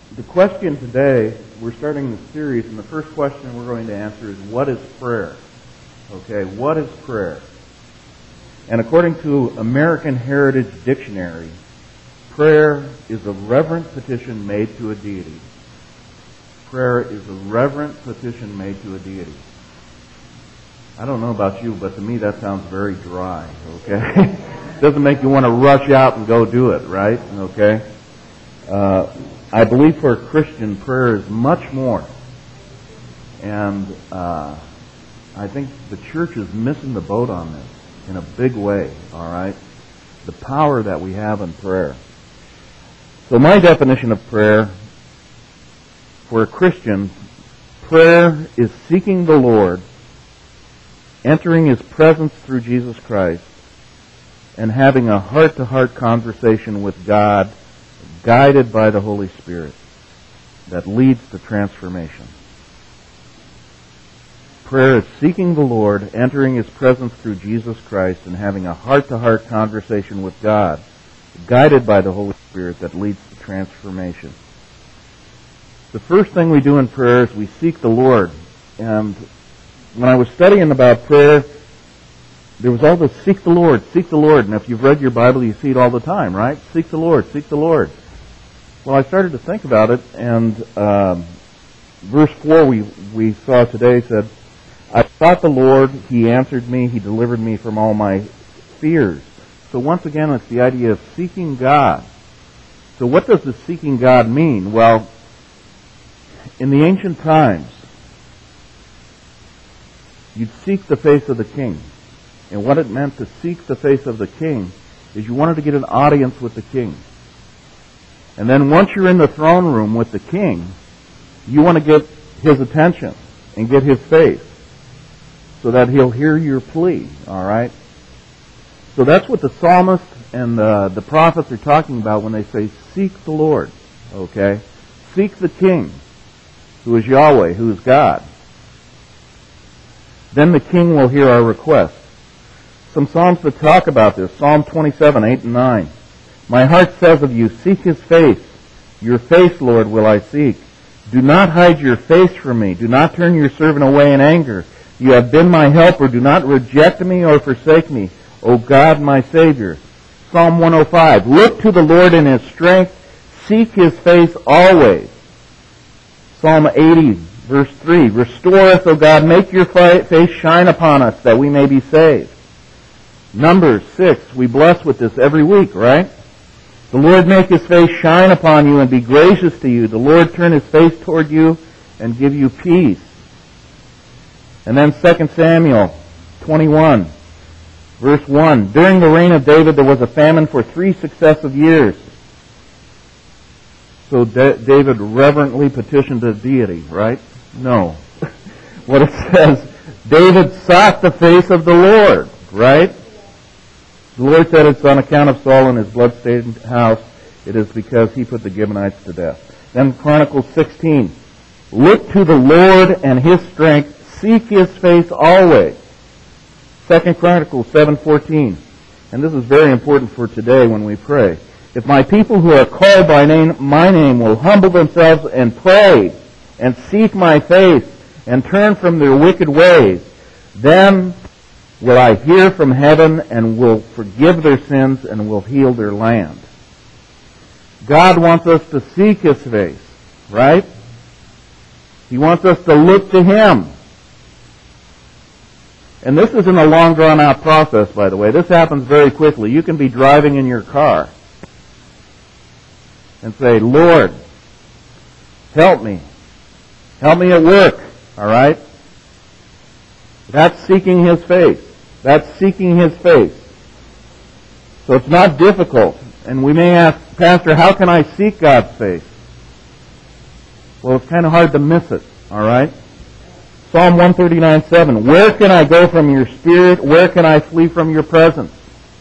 The question today, we're starting this series, and the first question we're going to answer is, what is prayer? Okay, what is prayer? And according to American Heritage Dictionary, prayer is a reverent petition made to a deity. Prayer is a reverent petition made to a deity. I don't know about you, but to me that sounds very dry, okay? Doesn't make you want to rush out and go do it, right? Okay? I believe for a Christian, prayer is much more. And I think the church is missing the boat on this in a big way, all right? The power that we have in prayer. So my definition of prayer, for a Christian, prayer is seeking the Lord, entering His presence through Jesus Christ, and having a heart-to-heart conversation with God, guided by the Holy Spirit, that leads to transformation. Prayer is seeking the Lord, entering His presence through Jesus Christ, and having a heart-to-heart conversation with God, guided by the Holy Spirit, that leads to transformation. The first thing we do in prayer is we seek the Lord. And when I was studying about prayer, there was all this seek the Lord, seek the Lord. And if you've read your Bible, you see it all the time, right? Seek the Lord, seek the Lord. Well, I started to think about it, and verse 4 we saw today said, I sought the Lord, He answered me, He delivered me from all my fears. So once again, it's the idea of seeking God. So what does the seeking God mean? Well, in the ancient times, you'd seek the face of the king. And what it meant to seek the face of the king is you wanted to get an audience with the king. And then once you're in the throne room with the king, you want to get his attention and get his face so that he'll hear your plea, all right? So that's what the psalmist and the prophets are talking about when they say, seek the Lord, okay? Seek the king, who is Yahweh, who is God. Then the king will hear our request. Some psalms that talk about this. Psalm 27, 8 and 9. My heart says of you, seek His face. Your face, Lord, will I seek. Do not hide your face from me. Do not turn your servant away in anger. You have been my helper. Do not reject me or forsake me, O God, my Savior. Psalm 105. Look to the Lord in His strength. Seek His face always. Psalm 80, verse 3. Restore us, O God. Make your face shine upon us, that we may be saved. Numbers 6. We bless with this every week, right? The Lord make His face shine upon you and be gracious to you. The Lord turn His face toward you and give you peace. And then 2 Samuel 21, verse 1. During the reign of David there was a famine for 3 successive years. So David reverently petitioned the deity, right? No. What it says, David sought the face of the Lord, right? The Lord said it's on account of Saul and his blood-stained house. It is because he put the Gibeonites to death. Then Chronicles 16. Look to the Lord and His strength. Seek His face always. 2 Chronicles 7:14. And this is very important for today when we pray. If my people who are called by my name will humble themselves and pray and seek my face and turn from their wicked ways, then will I hear from heaven and will forgive their sins and will heal their land. God wants us to seek His face, right? He wants us to look to Him. And this isn't a long drawn out process, by the way. This happens very quickly. You can be driving in your car and say, Lord, help me. Help me at work, all right? That's seeking His face. That's seeking His face. So it's not difficult. And we may ask, Pastor, how can I seek God's face? Well, it's kind of hard to miss it, all right? Psalm 139:7. Where can I go from your spirit? Where can I flee from your presence?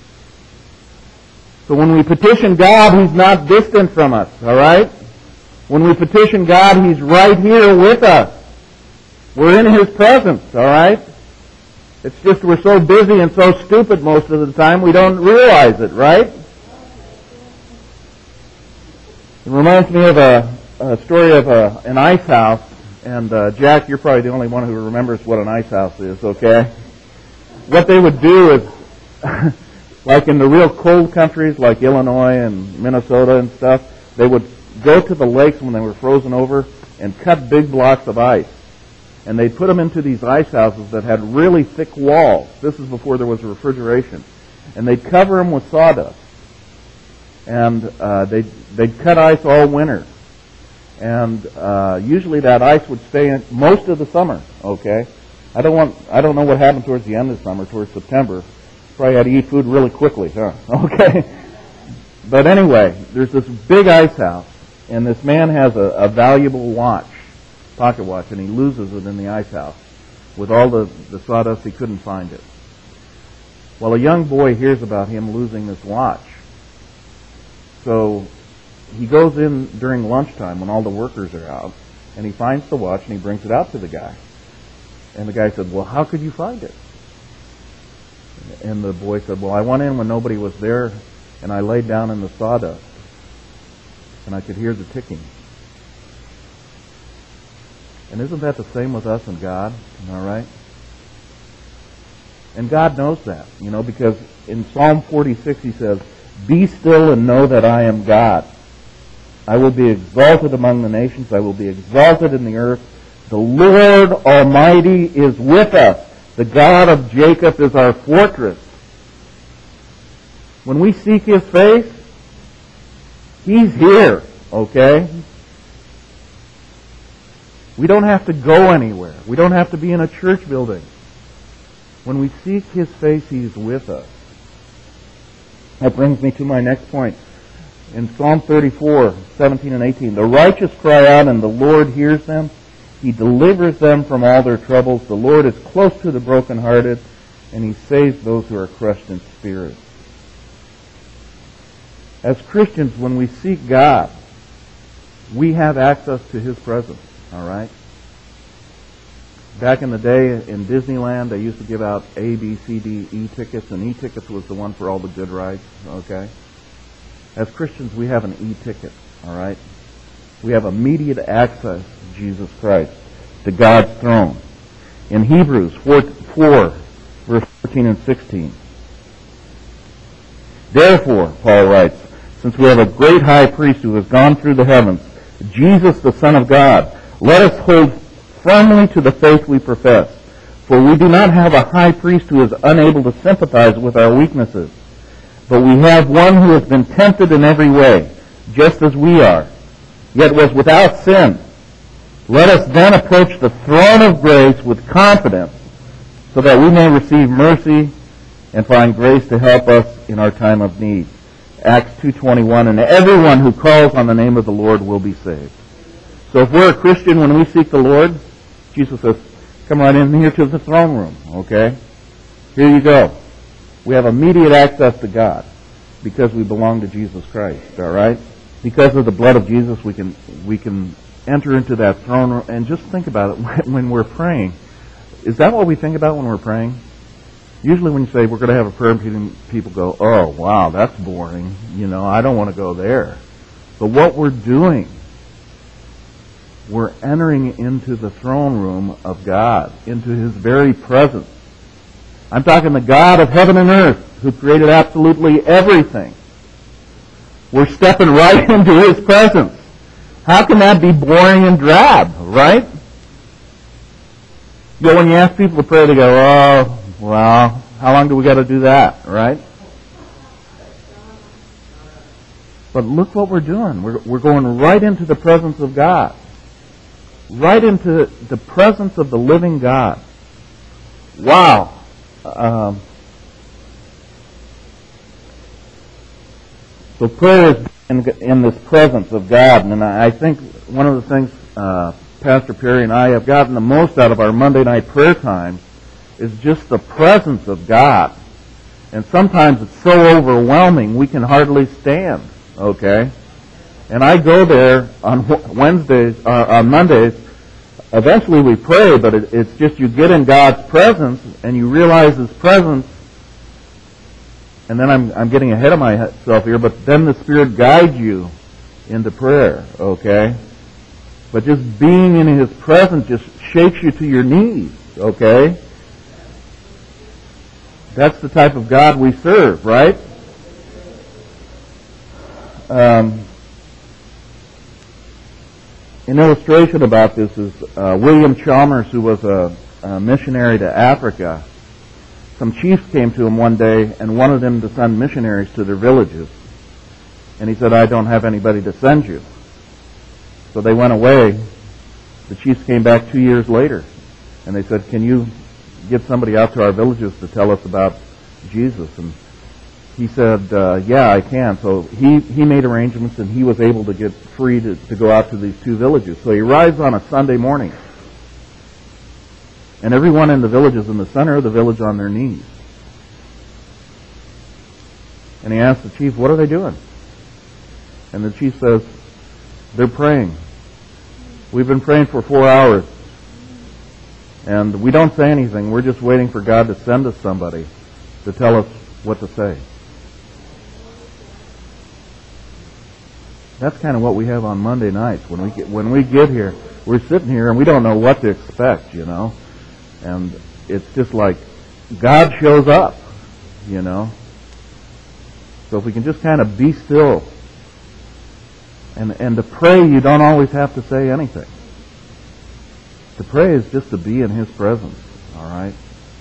So when we petition God, He's not distant from us, all right? When we petition God, He's right here with us. We're in His presence, all right? It's just we're so busy and so stupid most of the time we don't realize it, right? It reminds me of a story of an ice house, and Jack, you're probably the only one who remembers what an ice house is, okay? What they would do is, like in the real cold countries like Illinois and Minnesota and stuff, they would go to the lakes when they were frozen over and cut big blocks of ice. And they'd put them into these ice houses that had really thick walls. This is before there was refrigeration. And they'd cover them with sawdust. And they'd cut ice all winter. And usually that ice would stay in most of the summer, okay? I don't know what happened towards the end of the summer, towards September. Probably had to eat food really quickly, huh? Okay. But anyway, there's this big ice house, and this man has a valuable watch, pocket watch, and he loses it in the ice house. With all the sawdust, he couldn't find it. Well, a young boy hears about him losing this watch. So he goes in during lunchtime when all the workers are out, and he finds the watch, and he brings it out to the guy. And the guy said, well, how could you find it? And the boy said, well, I went in when nobody was there, and I laid down in the sawdust, and I could hear the ticking. And isn't that the same with us and God? All right? And God knows that, because in Psalm 46 he says, be still and know that I am God. I will be exalted among the nations. I will be exalted in the earth. The Lord Almighty is with us. The God of Jacob is our fortress. When we seek His face, He's here, okay? We don't have to go anywhere. We don't have to be in a church building. When we seek His face, He's with us. That brings me to my next point. In Psalm 34, 17 and 18, the righteous cry out and the Lord hears them. He delivers them from all their troubles. The Lord is close to the brokenhearted, and He saves those who are crushed in spirit. As Christians, when we seek God, we have access to His presence, all right? Back in the day in Disneyland, they used to give out A, B, C, D, E tickets, and E tickets was the one for all the good rides, okay? As Christians, we have an E ticket, all right? We have immediate access to Jesus Christ, to God's throne. In Hebrews 4, verse 14 and 16. Therefore, Paul writes, since we have a great high priest who has gone through the heavens, Jesus the Son of God, let us hold firmly to the faith we profess. For we do not have a high priest who is unable to sympathize with our weaknesses, but we have one who has been tempted in every way, just as we are, yet was without sin. Let us then approach the throne of grace with confidence, so that we may receive mercy and find grace to help us in our time of need. Acts 2:21, and everyone who calls on the name of the Lord will be saved. So if we're a Christian, when we seek the Lord, Jesus says, come right in here to the throne room, okay? Here you go. We have immediate access to God because we belong to Jesus Christ, all right? Because of the blood of Jesus, we can enter into that throne room. And just think about it when we're praying. Is that what we think about when we're praying? Usually when you say we're going to have a prayer meeting, people go, oh, wow, that's boring. I don't want to go there. But what we're doing, we're entering into the throne room of God, into His very presence. I'm talking the God of heaven and earth, who created absolutely everything. We're stepping right into His presence. How can that be boring and drab, right? When you ask people to pray, they go, oh, well, how long do we got to do that, right? But look what we're doing. We're going right into the presence of God. Right into the presence of the living God. Wow. So prayer is in this presence of God. And I think one of the things Pastor Perry and I have gotten the most out of our Monday night prayer times is just the presence of God. And sometimes it's so overwhelming we can hardly stand, okay? And I go there on on Mondays. Eventually we pray, but it's just you get in God's presence and you realize His presence. And then I'm getting ahead of myself here, but then the Spirit guides you into prayer, okay? But just being in His presence just shakes you to your knees, okay? That's the type of God we serve, right? An illustration about this is William Chalmers, who was a missionary to Africa. Some chiefs came to him one day and wanted him to send missionaries to their villages. And he said, I don't have anybody to send you. So they went away. The chiefs came back 2 years later. And they said, can you get somebody out to our villages to tell us about Jesus? And he said, yeah, I can. So he made arrangements, and he was able to get free to go out to these 2 villages. So he arrives on a Sunday morning. And everyone in the village is in the center of the village on their knees. And he asks the chief, what are they doing? And the chief says, they're praying. We've been praying for 4 hours. And we don't say anything. We're just waiting for God to send us somebody to tell us what to say. That's kind of what we have on Monday nights. When we get here, we're sitting here and we don't know what to expect, you know. And it's just like God shows up, you know. So if we can just kind of be still. And to pray, you don't always have to say anything. To pray is just to be in His presence, all right?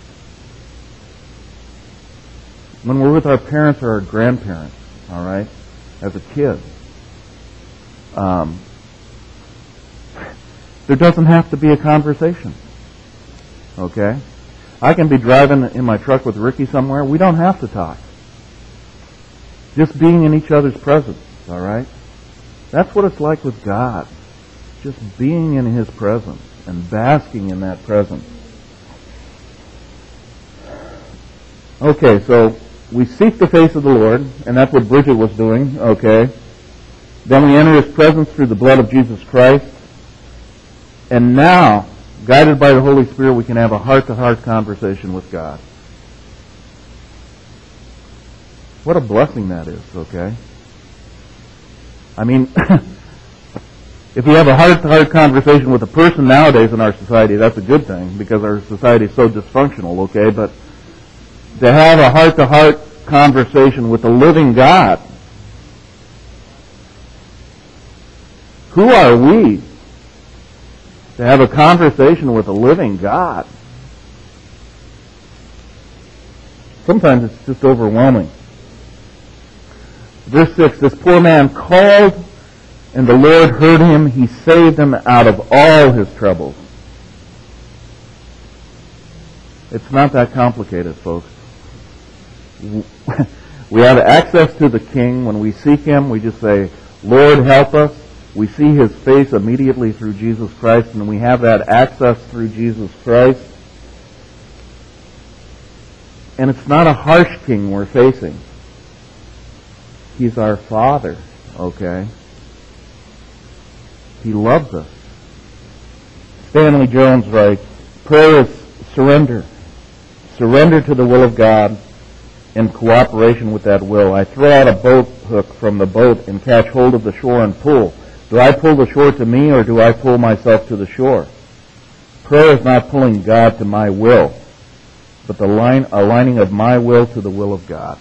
When we're with our parents or our grandparents, all right, as a kid, there doesn't have to be a conversation, okay? I can be driving in my truck with Ricky somewhere. We don't have to talk. Just being in each other's presence, all right? That's what it's like with God. Just being in His presence and basking in that presence. Okay, so we seek the face of the Lord, and that's what Bridget was doing, okay? Then we enter His presence through the blood of Jesus Christ. And now, guided by the Holy Spirit, we can have a heart-to-heart conversation with God. What a blessing that is, okay? I mean, if we have a heart-to-heart conversation with a person nowadays in our society, that's a good thing, because our society is so dysfunctional, okay? But to have a heart-to-heart conversation with the living God, who are we to have a conversation with a living God? Sometimes it's just overwhelming. Verse 6, this poor man called, and the Lord heard him. He saved him out of all his troubles. It's not that complicated, folks. We have access to the King. When we seek Him, we just say, Lord, help us. We see His face immediately through Jesus Christ, and we have that access through Jesus Christ. And it's not a harsh King we're facing. He's our Father, okay? He loves us. Stanley Jones writes, prayer is surrender. Surrender to the will of God in cooperation with that will. I throw out a boat hook from the boat and catch hold of the shore and pull. Do I pull the shore to me, or do I pull myself to the shore? Prayer is not pulling God to my will, but the aligning of my will to the will of God.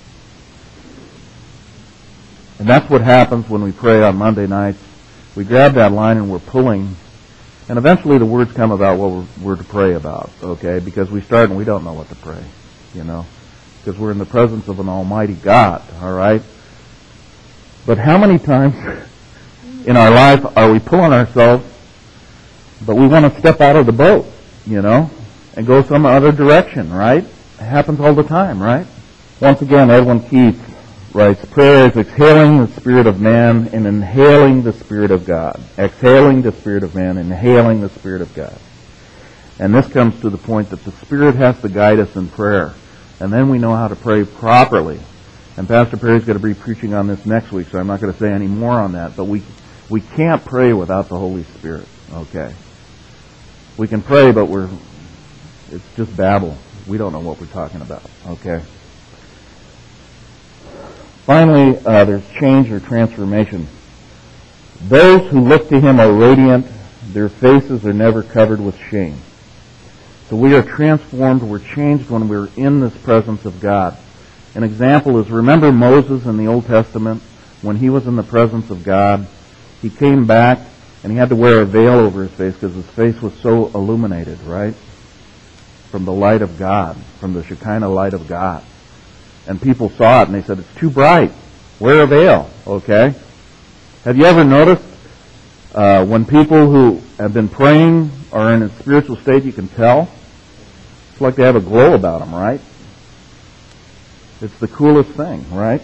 And that's what happens when we pray on Monday nights. We grab that line and we're pulling, and eventually the words come about what we're to pray about, okay? Because we start and we don't know what to pray, you know? Because we're in the presence of an almighty God, all right? But how many times in our life are we pulling ourselves, but we want to step out of the boat, you know, and go some other direction, right? It happens all the time, right? Once again, Edwin Keith writes, prayer is exhaling the spirit of man and inhaling the Spirit of God. Exhaling the spirit of man, inhaling the Spirit of God. And this comes to the point that the Spirit has to guide us in prayer. And then we know how to pray properly. And Pastor Perry's going to be preaching on this next week, so I'm not going to say any more on that. But we can't pray without the Holy Spirit, okay? We can pray, but it's just babble. We don't know what we're talking about, okay? Finally, there's change or transformation. Those who look to him are radiant. Their faces are never covered with shame. So we are transformed, we're changed when we're in this presence of God. An example is, remember Moses in the Old Testament? When he was in the presence of God, he came back and he had to wear a veil over his face because his face was so illuminated, right? From the light of God, from the Shekinah light of God. And people saw it and they said, it's too bright. Wear a veil, okay? Have you ever noticed when people who have been praying are in a spiritual state, you can tell? It's like they have a glow about them, right? It's the coolest thing, right?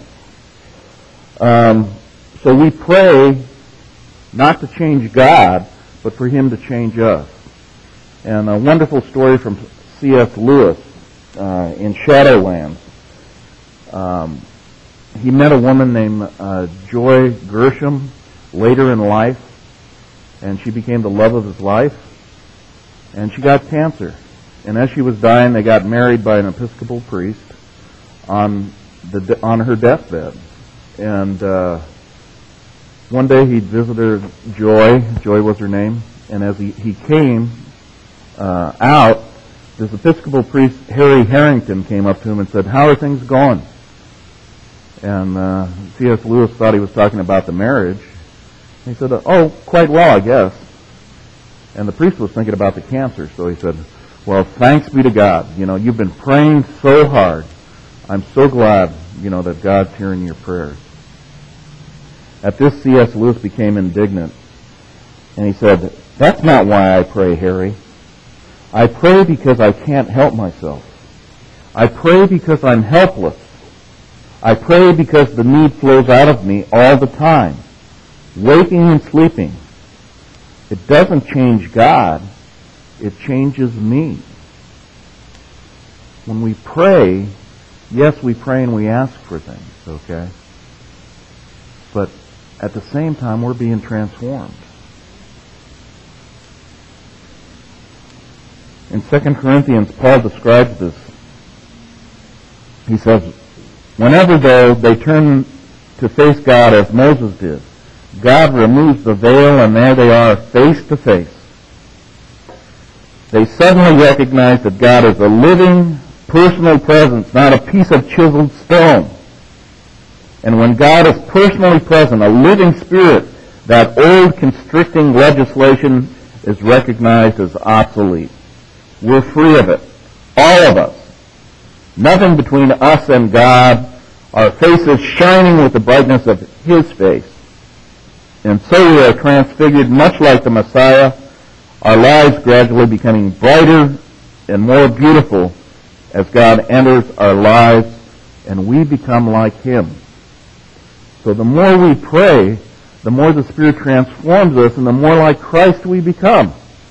So we pray not to change God, but for him to change us. And a wonderful story from C.S. Lewis in Shadowlands. He met a woman named Joy Gershom later in life, and she became the love of his life. And she got cancer. And as she was dying, they got married by an Episcopal priest on her deathbed. And one day he'd visited Joy. Joy was her name. And as he came out, this Episcopal priest, Harry Harrington, came up to him and said, how are things going? And C.S. Lewis thought he was talking about the marriage. He said, oh, quite well, I guess. And the priest was thinking about the cancer, so he said, well, thanks be to God. You know, you've been praying so hard. I'm so glad, that God's hearing your prayers. At this, C.S. Lewis became indignant. And he said, that's not why I pray, Harry. I pray because I can't help myself. I pray because I'm helpless. I pray because the need flows out of me all the time, waking and sleeping. It doesn't change God. It changes me. When we pray, yes, we pray and we ask for things, okay? But at the same time, we're being transformed. In 2 Corinthians, Paul describes this. He says, whenever, though, they turn to face God as Moses did, God removes the veil and there they are face to face. They suddenly recognize that God is a living, personal presence, not a piece of chiseled stone. And when God is personally present, a living spirit, that old constricting legislation is recognized as obsolete. We're free of it. All of us. Nothing between us and God. Our faces shining with the brightness of his face. And so we are transfigured much like the Messiah, our lives gradually becoming brighter and more beautiful as God enters our lives and we become like him. So the more we pray, the more the Spirit transforms us and the more like Christ we become.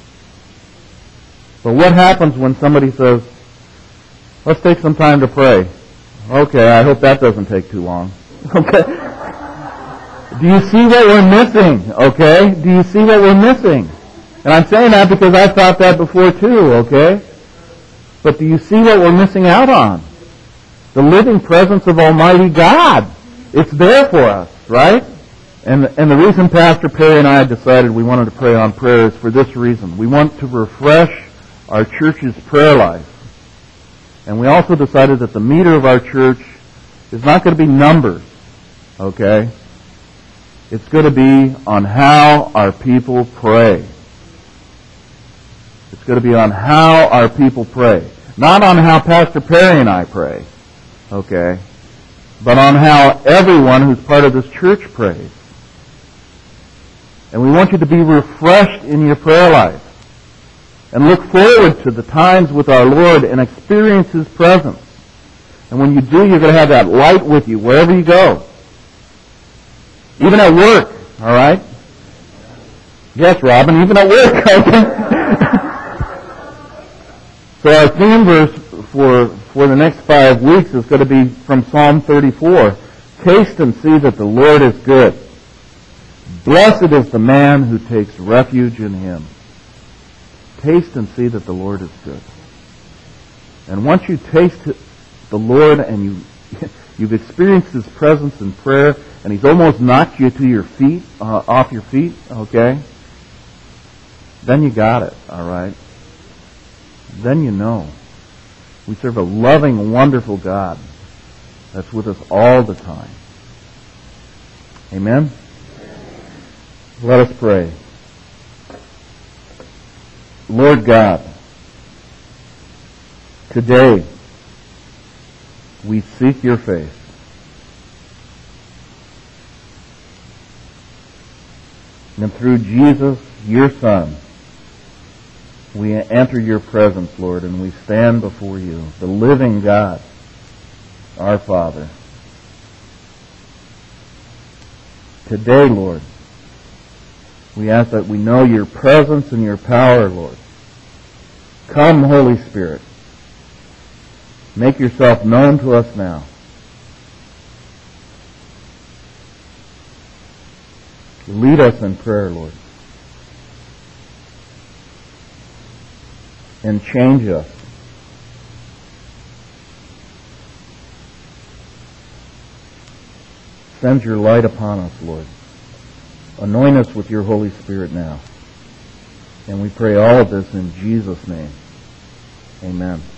But what happens when somebody says, let's take some time to pray? Okay, I hope that doesn't take too long. Okay? Do you see what we're missing? Okay? Do you see what we're missing? And I'm saying that because I thought that before too, okay? But do you see what we're missing out on? The living presence of Almighty God. It's there for us, right? And the reason Pastor Perry and I decided we wanted to pray on prayer is for this reason. We want to refresh our church's prayer life. And we also decided that the meter of our church is not going to be numbers, okay? It's going to be on how our people pray. It's going to be on how our people pray. Not on how Pastor Perry and I pray, okay? But on how everyone who's part of this church prays. And we want you to be refreshed in your prayer life. And look forward to the times with our Lord and experience his presence. And when you do, you're going to have that light with you wherever you go. Even at work, all right? Yes, Robin, even at work. So our theme verse for the next 5 weeks is going to be from Psalm 34. Taste and see that the Lord is good. Blessed is the man who takes refuge in him. Taste and see that the Lord is good. And once you taste the Lord and you've experienced his presence in prayer and he's almost knocked you to your feet, off your feet, okay, then you got it, all right? Then you know. We serve a loving, wonderful God that's with us all the time. Amen? Let us pray. Lord God, today we seek your face. And through Jesus, your Son, we enter your presence, Lord, and we stand before you, the living God, our Father. Today, Lord, we ask that we know your presence and your power, Lord. Come, Holy Spirit. Make yourself known to us now. Lead us in prayer, Lord. And change us. Send your light upon us, Lord. Anoint us with your Holy Spirit now. And we pray all of this in Jesus' name. Amen.